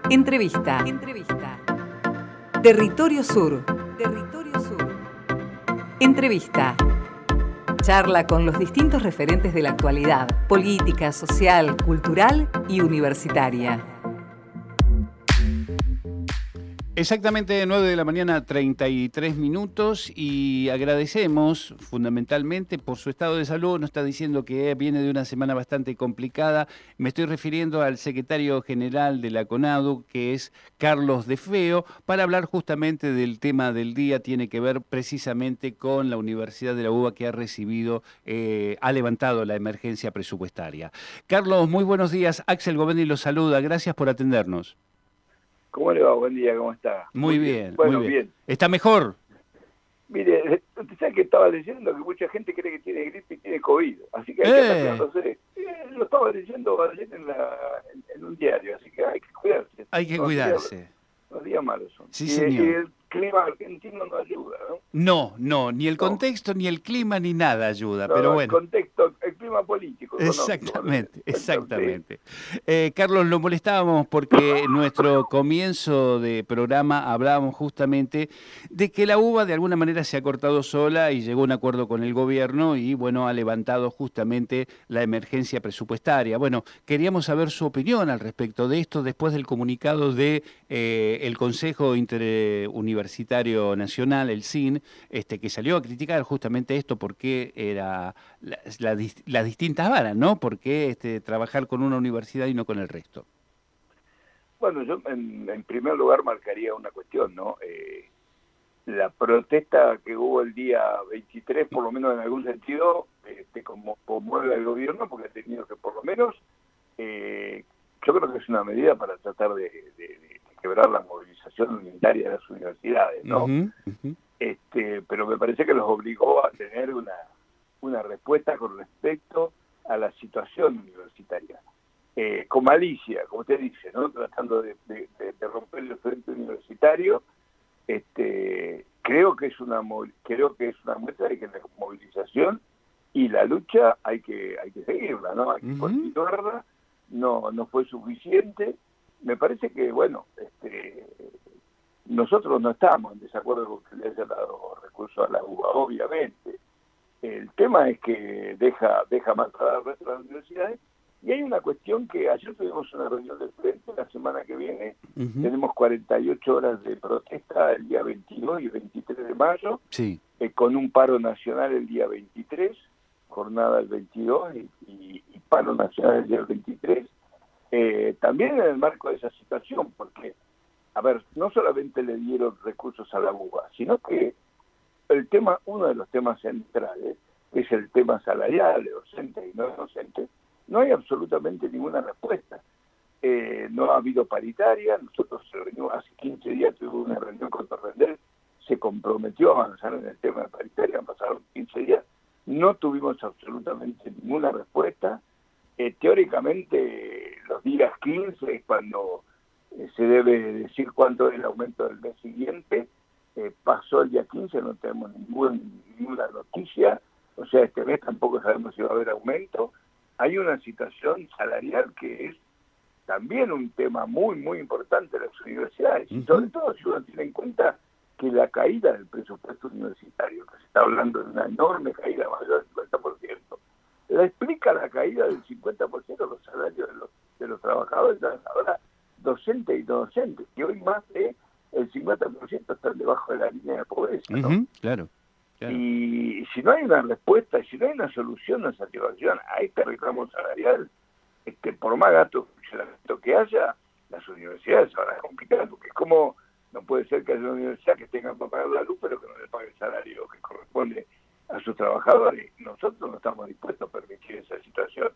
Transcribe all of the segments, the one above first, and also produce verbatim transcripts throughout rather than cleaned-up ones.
Entrevista. Entrevista. Territorio Sur. Territorio Sur. Entrevista. Charla con los distintos referentes de la actualidad, política, social, cultural y universitaria. Exactamente nueve de la mañana, treinta y tres minutos, y agradecemos fundamentalmente por su estado de salud. Nos está diciendo que viene de una semana bastante complicada. Me estoy refiriendo al secretario general de la CONADU, que es Carlos De Feo, para hablar justamente del tema del día. Tiene que ver precisamente con la Universidad de la UBA, que ha recibido, eh, ha levantado la emergencia presupuestaria. Carlos, muy buenos días. Axel Govendi los saluda. Gracias por atendernos. ¿Cómo le va? Buen día, ¿cómo está? Muy, muy bien, bien, bueno, muy bien. bien. ¿Está mejor? Mire, usted sabe que estaba leyendo que mucha gente cree que tiene gripe y tiene COVID, así que hay que estar cuidándose. Eh, lo estaba leyendo ayer en, la, en, en un diario, así que hay que cuidarse. Hay que no cuidarse. Días, los días malos son. Sí, y, señor. y el clima argentino no ayuda, ¿no? No, no, ni el no. contexto, ni el clima, ni nada ayuda, no, pero no, bueno. El contexto, el clima político. Exactamente, ¿no? exactamente. Eh, Carlos, lo molestábamos porque en nuestro comienzo de programa hablábamos justamente de que la UBA de alguna manera se ha cortado sola y llegó a un acuerdo con el gobierno y, bueno, ha levantado justamente la emergencia presupuestaria. Bueno, queríamos saber su opinión al respecto de esto después del comunicado de eh, el Consejo Interuniversitario Nacional, el C I N, este, que salió a criticar justamente esto porque era la, la, las distintas varas, ¿no? ¿Por qué este, trabajar con una universidad y no con el resto? Bueno, yo en, en primer lugar marcaría una cuestión, ¿no? Eh, la protesta que hubo el día veintitrés, por lo menos en algún sentido, este, como conmueve al gobierno, porque ha tenido que por lo menos, eh, yo creo que es una medida para tratar de, de, de quebrar la movilización unitaria de las universidades, ¿no? Uh-huh, uh-huh. Este, pero me parece que los obligó a tener una, una respuesta con respecto a la situación universitaria. Eh, con malicia, como usted dice, ¿no? Tratando de, de, de romper el frente universitario, este, creo que es una creo que es una muestra de que la movilización y la lucha hay que hay que seguirla, ¿no? Hay que uh-huh. continuarla. No no fue suficiente. Me parece que, bueno, este, nosotros no estamos en desacuerdo con que le haya dado recursos a la UBA, obviamente. El tema es que deja deja marcada al resto de las universidades. Y hay una cuestión que ayer tuvimos una reunión del frente, la semana que viene, uh-huh. tenemos cuarenta y ocho horas de protesta el día veintidós y veintitrés de mayo, sí. eh, con un paro nacional el día veintitrés, jornada el veintidós y, y, y paro nacional el día veintitrés. Eh, también en el marco de esa situación, porque, a ver, no solamente le dieron recursos a la UBA, sino que el tema, uno de los temas centrales, que es el tema salarial de docentes y no docentes, no hay absolutamente ninguna respuesta. Eh, no ha habido paritaria. Nosotros hace quince días tuvimos una reunión con Torrendel, se comprometió a avanzar en el tema de paritaria, han pasado quince días, no tuvimos absolutamente ninguna respuesta. Eh, teóricamente los días quince es cuando eh, se debe decir cuánto es el aumento del mes siguiente. Eh, pasó el día quince, no tenemos ningún, ninguna noticia, o sea, este mes tampoco sabemos si va a haber aumento. Hay una situación salarial que es también un tema muy, muy importante de las universidades, uh-huh. y sobre todo si uno tiene en cuenta que la caída del presupuesto universitario, que se está hablando de una enorme caída mayor del cincuenta por ciento, la explica la caída del cincuenta por ciento de los salarios de los, de los trabajadores, ahora docentes y no docentes, que hoy más de el cincuenta por ciento están debajo de la línea de pobreza, ¿no? Uh-huh. Claro. Claro. Y si no hay una respuesta, si no hay una solución, una satisfacción a este reclamo salarial, este, por más gasto que haya, las universidades se van a complicar, porque es como, no puede ser que haya una universidad que tenga para pagar la luz, pero que no le pague el salario que corresponde a sus trabajadores. Nosotros no estamos dispuestos a permitir esa situación.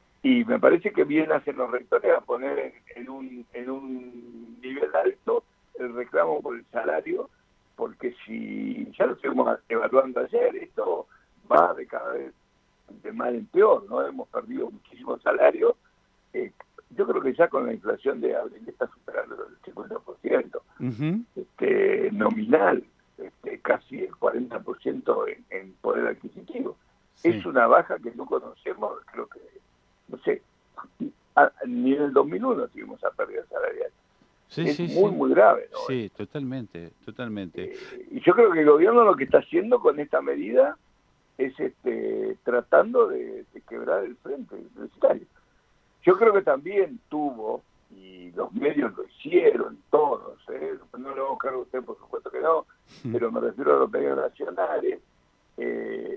Y me parece que bien hacen los rectores a poner en, en, un, en un nivel alto el reclamo por el salario, porque si ya lo estuvimos evaluando ayer, esto va de cada vez de mal en peor, ¿no? Hemos perdido muchísimo salario. Eh, yo creo que ya con la inflación de abril está superando el cincuenta por ciento, uh-huh. este, nominal, este, casi el cuarenta por ciento en, en poder adquisitivo. Sí. Es una baja que no conocemos, creo que, no sé, a, ni en el dos mil uno tuvimos esa pérdida salarial. Sí, es sí, muy, sí. muy grave, ¿no? Sí, totalmente, totalmente. Eh, y yo creo que el gobierno lo que está haciendo con esta medida es este, tratando de, de quebrar el frente universitario. Yo creo que también tuvo, y los medios lo hicieron, todos, ¿eh? No lo hago cargo a usted, por supuesto que no, pero me refiero a los medios nacionales, eh,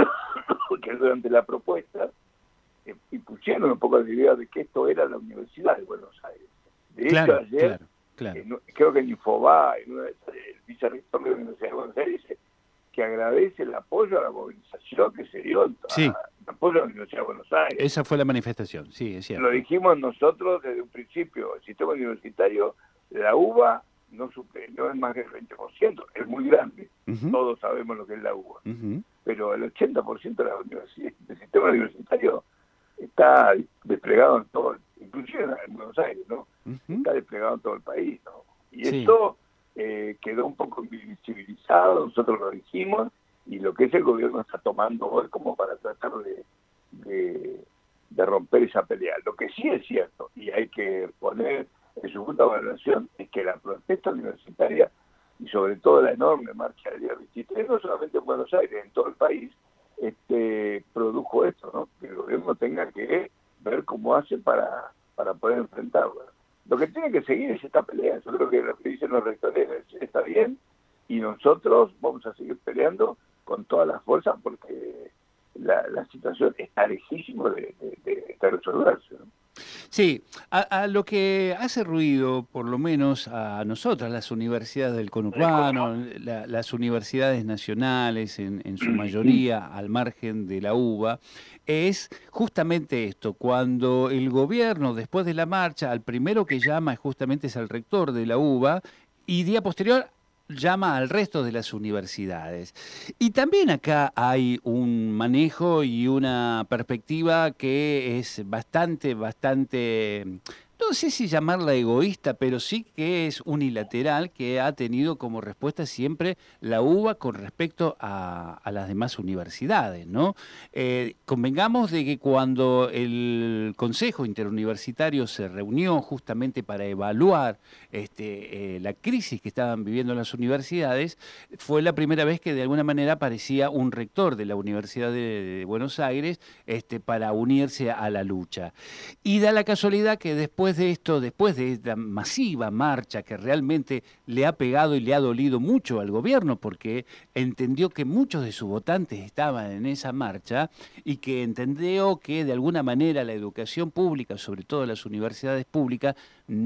que durante la propuesta, eh, y pusieron un poco la idea de que esto era la Universidad de Buenos Aires. De Claro, hecho, ayer, claro, claro. en, creo que en Infobae, en una de esas, el vicerrector de la Universidad de Buenos Aires dice que agradece el apoyo a la movilización que se dio, a, Sí. el apoyo a la Universidad de Buenos Aires. Esa fue la manifestación, sí, es cierto. Lo dijimos nosotros desde un principio, el sistema universitario, la UBA no, super, no es más del veinte por ciento, es muy grande, uh-huh. Todos sabemos lo que es la UBA, uh-huh. Pero el ochenta por ciento de la universidad, del sistema universitario está desplegado en todo, inclusive en Buenos Aires, ¿no? Uh-huh. Está desplegado en todo el país, ¿no? Y sí. Esto eh, quedó un poco invisibilizado, nosotros lo dijimos, y lo que es el gobierno está tomando hoy como para tratar de, de, de romper esa pelea. Lo que sí es cierto, y hay que poner en su justa valoración, es que la protesta universitaria, y sobre todo la enorme marcha del día veintitrés, no solamente en Buenos Aires, en todo el país, este, produjo esto, ¿no? Que el gobierno tenga que ver cómo hace para, para poder enfrentarlo. Lo que tiene que seguir es esta pelea. Yo creo que lo que dicen los rectores está bien, y nosotros vamos a seguir peleando con todas las fuerzas porque la, la situación está lejísima de, de, de, de resolverse, ¿no? Sí, a, a lo que hace ruido, por lo menos a nosotras, las universidades del conurbano, la, las universidades nacionales, en, en su mayoría al margen de la UBA, es justamente esto, cuando el gobierno, después de la marcha, al primero que llama justamente es al rector de la UBA, y día posterior llama al resto de las universidades. Y también acá hay un manejo y una perspectiva que es bastante, bastante, no sé si llamarla egoísta, pero sí que es unilateral, que ha tenido como respuesta siempre la UBA con respecto a, a las demás universidades, ¿no? Eh, convengamos de que cuando el Consejo Interuniversitario se reunió justamente para evaluar este, eh, la crisis que estaban viviendo las universidades, fue la primera vez que de alguna manera aparecía un rector de la Universidad de, de Buenos Aires este, para unirse a la lucha. Y da la casualidad que después Después de esto, después de esta masiva marcha que realmente le ha pegado y le ha dolido mucho al gobierno, porque entendió que muchos de sus votantes estaban en esa marcha y que entendió que de alguna manera la educación pública, sobre todo las universidades públicas,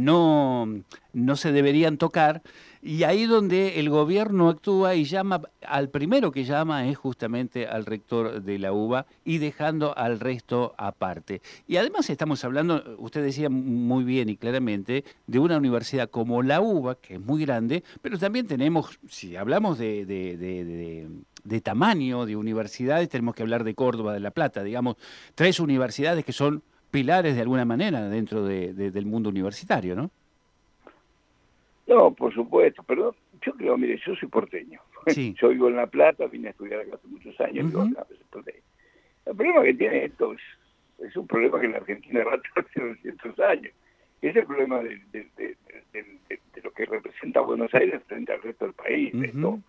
no, no se deberían tocar, y ahí donde el gobierno actúa y llama, al primero que llama es justamente al rector de la UBA y dejando al resto aparte. Y además estamos hablando, usted decía muy bien y claramente, de una universidad como la UBA, que es muy grande, pero también tenemos, si hablamos de, de, de, de, de tamaño de universidades, tenemos que hablar de Córdoba, de La Plata, digamos, tres universidades que son pilares de alguna manera dentro de, de, del mundo universitario, ¿no? No, por supuesto, pero yo creo, mire, yo soy porteño. Sí. Yo vivo en La Plata, vine a estudiar acá hace muchos años, uh-huh. Vivo acá, soy porteño. El problema que tiene esto es, es un problema que en la Argentina arrastra hace doscientos años. Es el problema de, de, de, de, de, de lo que representa Buenos Aires frente al resto del país. Uh-huh. Esto.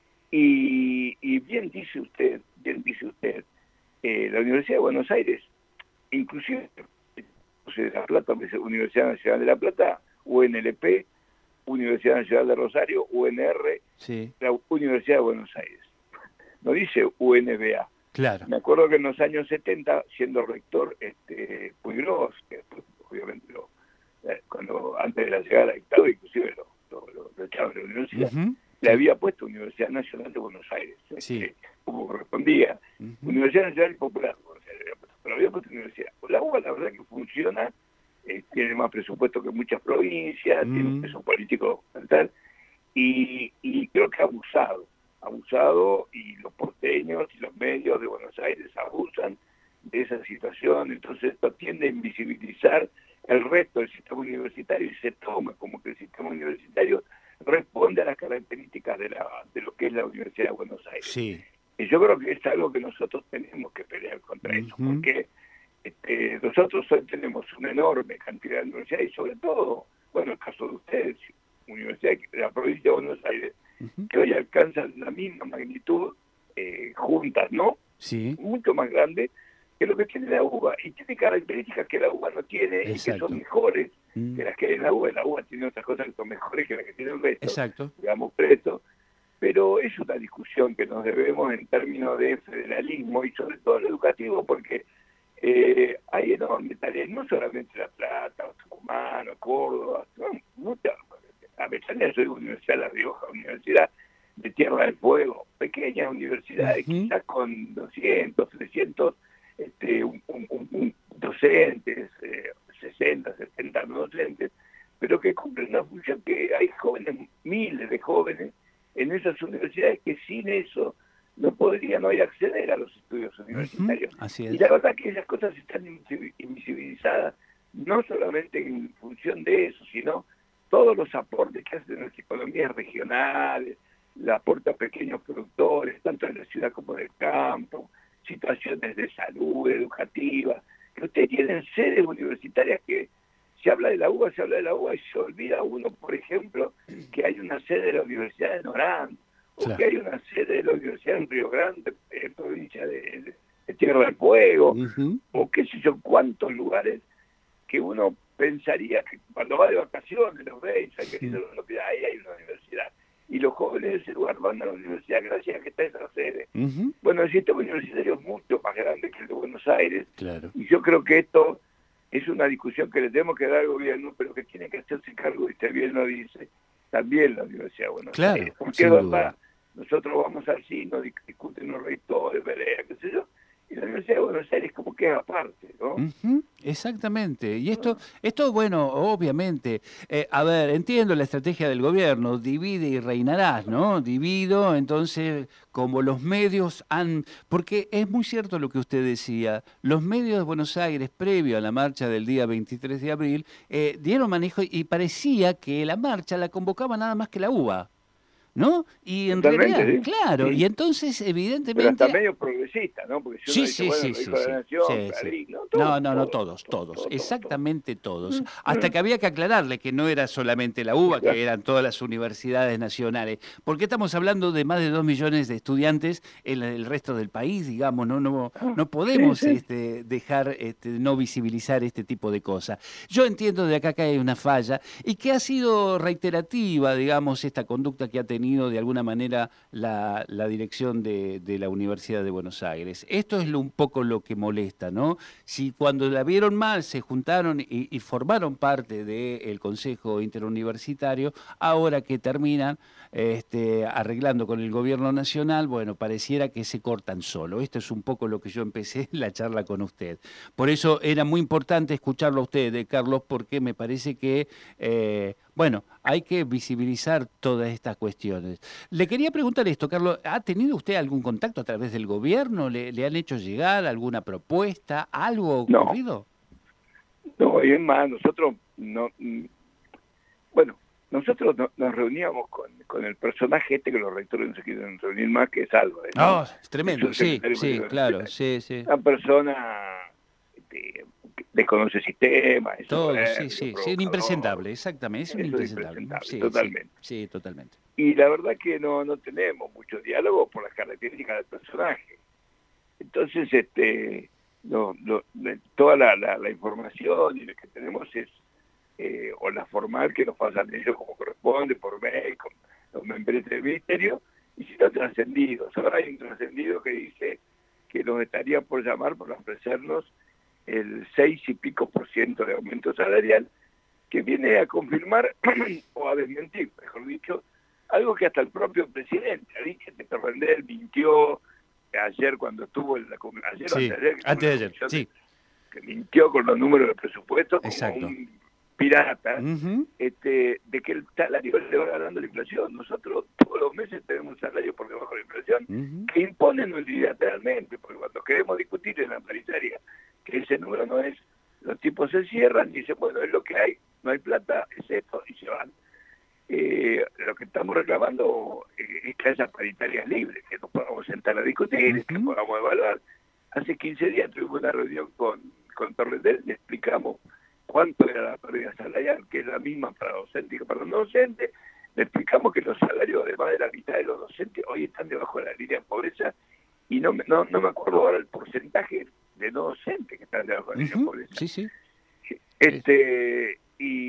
Y, y bien dice usted, bien dice usted, eh, la Universidad de Buenos Aires, inclusive de La Plata, Universidad Nacional de La Plata, U N L P, Universidad Nacional de Rosario, U N R, sí. La Universidad de Buenos Aires. No dice U N B A. Claro. Me acuerdo que en los años setenta, siendo rector este, Puigros, que después, obviamente, lo, cuando antes de la llegada de la dictadura, inclusive lo, lo, lo, lo echaron de la universidad, uh-huh. Le sí. había puesto Universidad Nacional de Buenos Aires, sí. Este, como correspondía. Uh-huh. Universidad Nacional Popular, pero había puesto universidad. La U B A, la verdad que funciona, eh, tiene más presupuesto que muchas provincias, mm. tiene un peso político tal, y, y creo que ha abusado, abusado, y los porteños y los medios de Buenos Aires abusan de esa situación. Entonces esto tiende a invisibilizar el resto del sistema universitario y se toma como que el sistema universitario responde a las características de, la, de lo que es la Universidad de Buenos Aires. Sí. Y yo creo que es algo que nosotros tenemos que pelear contra uh-huh. eso, porque este, nosotros hoy tenemos una enorme cantidad de universidades y sobre todo bueno, el caso de ustedes, Universidad de la provincia de Buenos Aires, Uh-huh. que hoy alcanzan la misma magnitud, eh, juntas, ¿no? Sí. Mucho más grande que lo que tiene la uva, y tiene características que la uva no tiene. Exacto. Y que son mejores Mm. que las que hay en la uva. La uva tiene otras cosas que son mejores que las que tiene el resto, Exacto. digamos, preso. Pero es una discusión que nos debemos en términos de federalismo y sobre todo en lo educativo, porque eh, hay enormes tareas, no solamente La Plata, Tucumán, Córdoba, no, muchas. Avellaneda, soy Universidad de La Rioja, Universidad de Tierra del Fuego, pequeñas universidades, Uh-huh. quizás con doscientos, trescientos este, un, un, un, docentes, eh, sesenta, setenta no docentes, pero que cumplen una función que hay jóvenes, miles de jóvenes en esas universidades que sin eso no podrían hoy acceder a los estudios universitarios. Uh-huh. Así es. Y la verdad que esas cosas están invisibilizadas, no solamente en función de eso, sino todos los aportes que hacen las economías regionales, el aporte a pequeños productores, tanto en la ciudad como en el campo, situaciones de salud, educativa, que ustedes tienen sedes universitarias que se habla de la uva, se habla de la uva y se olvida uno, por ejemplo, que hay una sede de la Universidad de Norán, o Claro. que hay una sede de la Universidad en Río Grande, eh, provincia de, de, de Tierra del Fuego, Uh-huh. o qué sé yo, cuántos lugares que uno pensaría que cuando va de vacaciones, los ve, y que Sí. ahí hay una universidad. Y los jóvenes de ese lugar van a la universidad gracias a que está esa sede. Uh-huh. Bueno, el sistema universitario es mucho más grande que el de Buenos Aires, Claro. y yo creo que esto es una discusión que le tenemos que dar al gobierno, pero que tiene que hacerse cargo, y usted bien lo dice, también la Universidad de Buenos Claro, Aires. Porque sin es duda. verdad, nosotros vamos al cine, discuten los rectores, vereda, qué sé yo, y la Universidad de Buenos Aires como que es aparte, ¿no? Uh-huh. Exactamente. Y esto, esto bueno, obviamente, eh, a ver, entiendo la estrategia del gobierno, divide y reinarás, ¿no? Divido, entonces, como los medios han... Porque es muy cierto lo que usted decía, los medios de Buenos Aires, previo a la marcha del día veintitrés de abril, eh, dieron manejo y parecía que la marcha la convocaba nada más que la UBA, ¿no? Y en Totalmente, realidad, ¿sí? claro, Sí. y entonces, Pero hasta evidentemente... medio progresista, ¿no? Porque si uno Sí, dice, sí, bueno, sí, lo sí, dijo la sí, Nación, sí, Clarín, sí. no, No, todos, no, no, todos, todos, todos, todos, todos, exactamente todos. Mm, Hasta mm. que había que aclararle que no era solamente la UBA, Claro. que eran todas las universidades nacionales, porque estamos hablando de más de dos millones de estudiantes en el resto del país, digamos, no, no, Ah, no sí, podemos sí. este, dejar, este, no visibilizar este tipo de cosas. Yo entiendo de acá que hay una falla y que ha sido reiterativa, digamos, esta conducta que ha tenido de alguna manera la, la dirección de, de la Universidad de Buenos Aires. Esto es lo, un poco lo que molesta, ¿no? Si cuando la vieron mal se juntaron y, y formaron parte del Consejo Interuniversitario, ahora que terminan este, arreglando con el gobierno nacional, bueno, pareciera que se cortan solo. Esto es un poco lo que yo empecé la charla con usted. Por eso era muy importante escucharlo a usted, eh, Carlos, porque me parece que, eh, bueno, hay que visibilizar todas estas cuestiones. Le quería preguntar esto, Carlos, ¿ha tenido usted algún contacto a través del gobierno? ¿Le, le han hecho llegar alguna propuesta? ¿Algo No, ocurrido? no, y es más, nosotros no, mm, bueno, nosotros no, nos reuníamos con, con el personaje este que los rectores no se quieren reunir más, que es Álvarez, ¿no? Oh, es tremendo, Es sí, subsecretario sí, universitario. claro, sí, sí. Una persona este, que desconoce sistemas, es Todo, soberbio, sí, sí, sí, provocador. impresentable, exactamente, es un Eso es impresentable. impresentable, Sí, totalmente. Sí, sí, totalmente. Y la verdad que no, no tenemos mucho diálogo por las características del personaje. Entonces, este, no, no, toda la, la, la información y lo que tenemos es eh, o la formal que nos pasan ellos como corresponde, por mail, con los membros del ministerio, y si no trascendidos. Ahora hay un trascendido que dice que nos estaría por llamar por ofrecernos el seis y pico por ciento de aumento salarial, que viene a confirmar o a desmentir, mejor dicho, algo que hasta el propio presidente ha dicho, que Torrendel mintió ayer cuando estuvo en la ayer, Sí, antes de ayer, antes de ayer, comisión, sí. que mintió con los números del presupuesto como Exacto. un pirata, Uh-huh. este, de que el salario le va ganando la inflación. Nosotros todos los meses tenemos un salario por debajo de la inflación, Uh-huh. que imponen unilateralmente, porque cuando queremos discutir en la paritaria que ese número no es, los tipos se cierran y dicen, bueno, es lo que hay, no hay plata, es esto, y se van. Eh, lo que estamos reclamando eh, es que haya paritarias libres, que nos podamos sentar a discutir, Uh-huh. que podamos evaluar. Hace quince días tuvimos una reunión con, con Torrendel, le explicamos cuánto era la pérdida salarial, que es la misma para docentes que para no docentes. Le explicamos que los salarios de más de la mitad de los docentes hoy están debajo de la línea de pobreza, y no, no, no me acuerdo ahora el porcentaje de no docentes que están debajo de la línea uh-huh. de pobreza. Sí, sí. Este,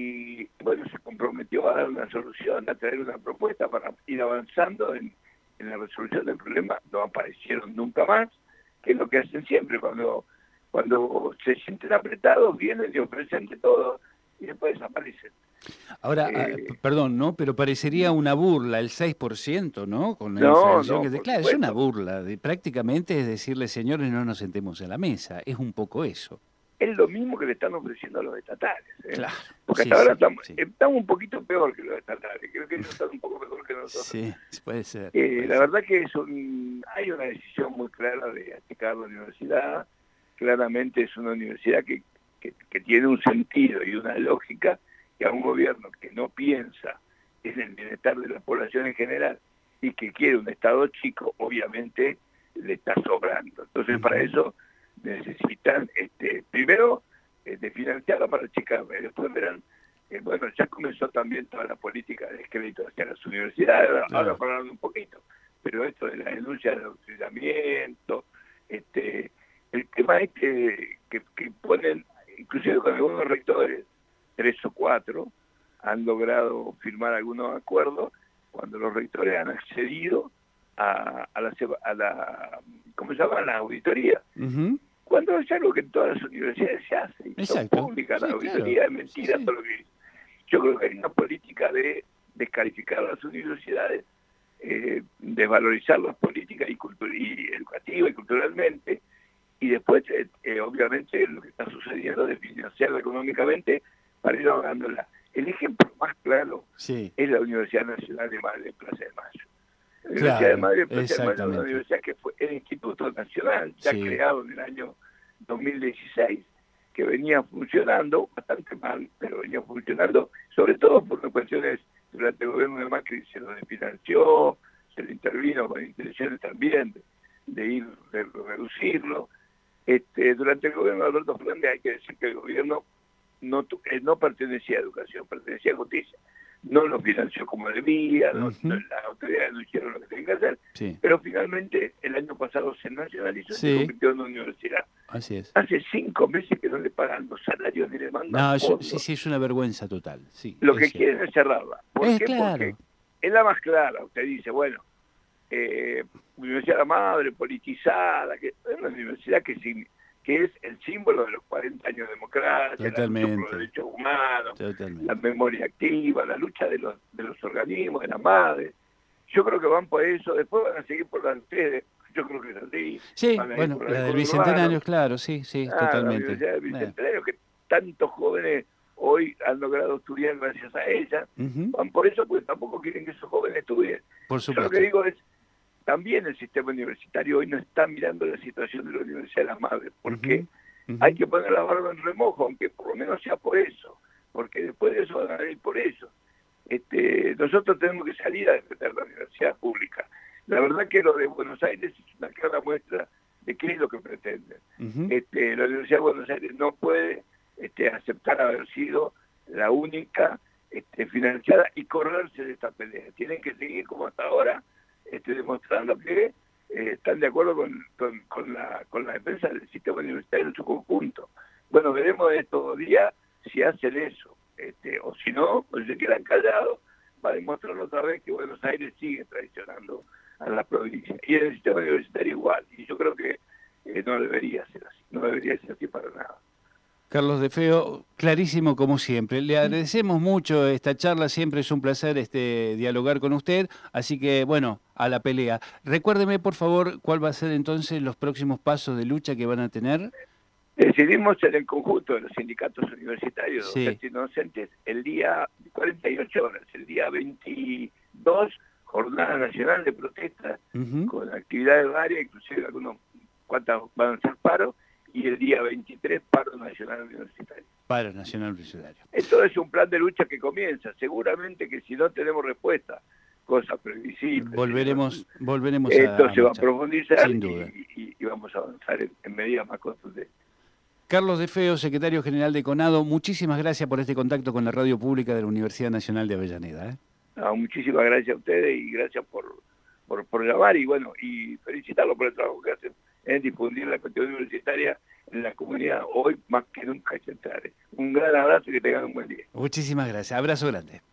y bueno, se comprometió a dar una solución, a traer una propuesta para ir avanzando en, en la resolución del problema. No aparecieron nunca más, que es lo que hacen siempre cuando, cuando se sienten apretados, vienen y ofrecen de todo y después desaparecen. Ahora, Eh, ah, perdón, ¿no? Pero parecería una burla el seis por ciento, ¿no? Con la no, inflación no, que te... por Claro, es supuesto. una burla. De, prácticamente es decirle, señores, no nos sentemos en la mesa. Es un poco eso. Es lo mismo que le están ofreciendo a los estatales. ¿eh? Claro. Porque Sí, hasta ahora sí, estamos, sí. estamos un poquito peor que los estatales. Creo que ellos están un poco mejor que nosotros. Sí, puede ser. Eh, puede la ser. verdad que es un, hay una decisión muy clara de achicar la universidad. Claramente es una universidad que, que, que tiene un sentido y una lógica, que a un gobierno que no piensa en el bienestar de la población en general y que quiere un Estado chico, obviamente le está sobrando. Entonces, uh-huh. para eso necesitan, este, primero, este, financiarla para achicarla, y después verán, eh, bueno, ya comenzó también toda la política de descrédito hacia las universidades, ahora, claro. ahora pararon un poquito, pero esto de la denuncia del adoctrinamiento, este, el tema es que, que, que ponen, inclusive con algunos rectores, tres o cuatro, han logrado firmar algunos acuerdos cuando los rectores han accedido a, a, la, a la, ¿cómo se llama?, la auditoría. Uh-huh. Cuando es algo que en todas las universidades se hace, y son públicas, sí, la auditoría claro. es mentira, sí, sí. todo lo que dice. Yo creo que hay una política de descalificar las universidades, eh, desvalorizar las políticas y, cultura, y educativas y culturalmente, y después, eh, eh, obviamente, lo que está sucediendo de financiarla económicamente para ir ahogándola. El ejemplo más claro sí. es la Universidad Nacional de Madrid en Plaza de Mayo. La Universidad claro, de Madrid en Plaza de Mayo es una universidad que fue el Instituto Nacional, ya sí. creado en el año dos mil dieciséis, que venía funcionando bastante mal, pero venía funcionando, sobre todo por cuestiones durante el gobierno de Macri, se lo desfinanció, se le intervino con intenciones también de, de ir de reducirlo. Este, durante el gobierno de Alberto Fernández hay que decir que el gobierno no, no pertenecía a educación, pertenecía a justicia. No lo financió como debía, uh-huh. no, no, las autoridades no hicieron lo que tenían que hacer, sí. pero finalmente el año pasado se nacionalizó sí. y se convirtió en una universidad. Así es. Hace cinco meses que no le pagan los salarios ni le mandan No, fondos. sí, sí, es una vergüenza total. Sí, lo que cierto. quieren es cerrarla. ¿Por es qué? Claro. Porque es la más clara. Usted dice, bueno, eh, universidad madre, politizada, que es una universidad que sin que es el símbolo de los cuarenta años de democracia, Totalmente. la lucha por los derechos humanos, Totalmente. la memoria activa, la lucha de los de los organismos, de las madres. Yo creo que van por eso, después van a seguir por la de ustedes, yo creo que es así. Sí, bueno, la, la del Bicentenario, claro, sí, sí, ah, totalmente. La Universidad del Bicentenario, eh. que tantos jóvenes hoy han logrado estudiar gracias a ella, uh-huh. van por eso, porque tampoco quieren que esos jóvenes estudien. Por supuesto. Yo lo que digo es, también el sistema universitario hoy no está mirando la situación de la Universidad de las Madres, porque uh-huh. Uh-huh. hay que poner la barba en remojo, aunque por lo menos sea por eso, porque después de eso van a ir por eso. Este, nosotros tenemos que salir a defender la universidad pública. La verdad que lo de Buenos Aires es una clara muestra de qué es lo que pretenden. Uh-huh. Este, la Universidad de Buenos Aires no puede este, aceptar haber sido la única este, financiada y correrse de esta pelea. Tienen que seguir como hasta ahora, Este, demostrando que eh, están de acuerdo con, con, con, la, con la defensa del sistema universitario en su conjunto. Bueno, veremos estos días si hacen eso, este, o si no, o si se quedan callados, va a demostrar otra vez que Buenos Aires sigue traicionando a la provincia. Y en el sistema universitario igual, y yo creo que eh, no debería ser así, no debería ser así para nada. Carlos De Feo, clarísimo como siempre. Le agradecemos mucho esta charla, siempre es un placer este dialogar con usted, así que bueno, a la pelea. Recuérdeme por favor cuál va a ser entonces los próximos pasos de lucha que van a tener. Decidimos en el conjunto de los sindicatos universitarios, sí. docentes y no docentes, el día cuarenta y ocho horas, el día veintidós, jornada nacional de protesta, uh-huh. con actividades varias, inclusive algunos cuantas van a ser paros, y el día veintitrés, paro nacional universitario. Paro nacional universitario. Esto es un plan de lucha que comienza. Seguramente que si no tenemos respuesta, cosas previsibles. Volveremos, ¿no? volveremos Esto a se va a profundizar sin duda. Y, y, y vamos a avanzar en, en medidas más contundentes. Carlos De Feo, secretario general de CONADO, muchísimas gracias por este contacto con la radio pública de la Universidad Nacional de Avellaneda. ¿eh? No, muchísimas gracias a ustedes y gracias por, por, por llamar y bueno, y felicitarlos por el trabajo que hacen en difundir la cuestión universitaria en la comunidad hoy más que nunca centrales. Un gran abrazo y que tengan un buen día. Muchísimas gracias. Abrazo grande.